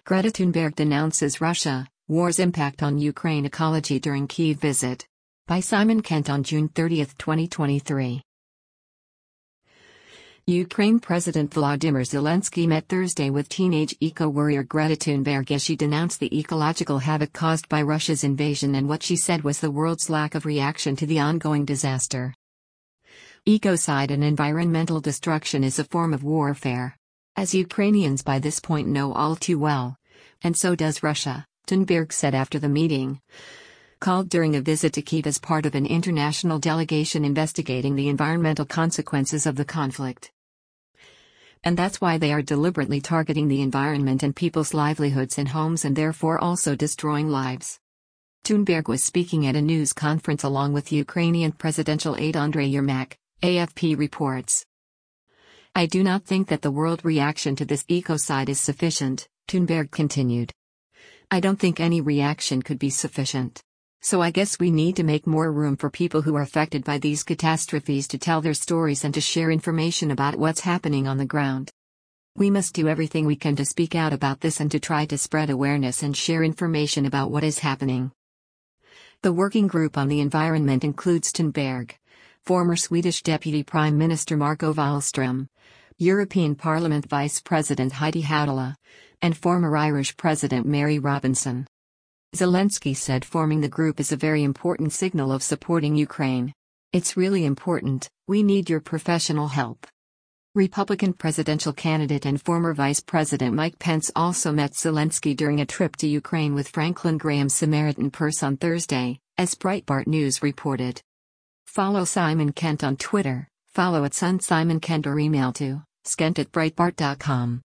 Greta Thunberg denounces Russia, war's impact on Ukraine ecology during Kyiv visit. By Simon Kent on June 30, 2023. Ukraine President Volodymyr Zelensky met Thursday with teenage eco-warrior Greta Thunberg as she denounced the ecological havoc caused by Russia's invasion and what she said was the world's lack of reaction to the ongoing disaster. Ecocide and environmental destruction is a form of warfare. As Ukrainians by this point know all too well. And so does Russia, Thunberg said after the meeting. Called during a visit to Kyiv as part of an international delegation investigating the environmental consequences of the conflict. And that's why they are deliberately targeting the environment and people's livelihoods and homes and therefore also destroying lives. Thunberg was speaking at a news conference along with Ukrainian presidential aide Andriy Yermak, AFP reports. I do not think that the world reaction to this ecocide is sufficient, Thunberg continued. I don't think any reaction could be sufficient. So I guess we need to make more room for people who are affected by these catastrophes to tell their stories and to share information about what's happening on the ground. We must do everything we can to speak out about this and to try to spread awareness and share information about what is happening. The working group on the environment includes Thunberg, former Swedish Deputy Prime Minister Margot Wallström, European Parliament Vice President Heidi Hautala, and former Irish President Mary Robinson. Zelensky said forming the group is a very important signal of supporting Ukraine. It's really important, we need your professional help. Republican presidential candidate and former Vice President Mike Pence also met Zelensky during a trip to Ukraine with Franklin Graham's Samaritan Purse on Thursday, as Breitbart News reported. Follow Simon Kent on Twitter, follow @SunSimonKent or email to skent@breitbart.com.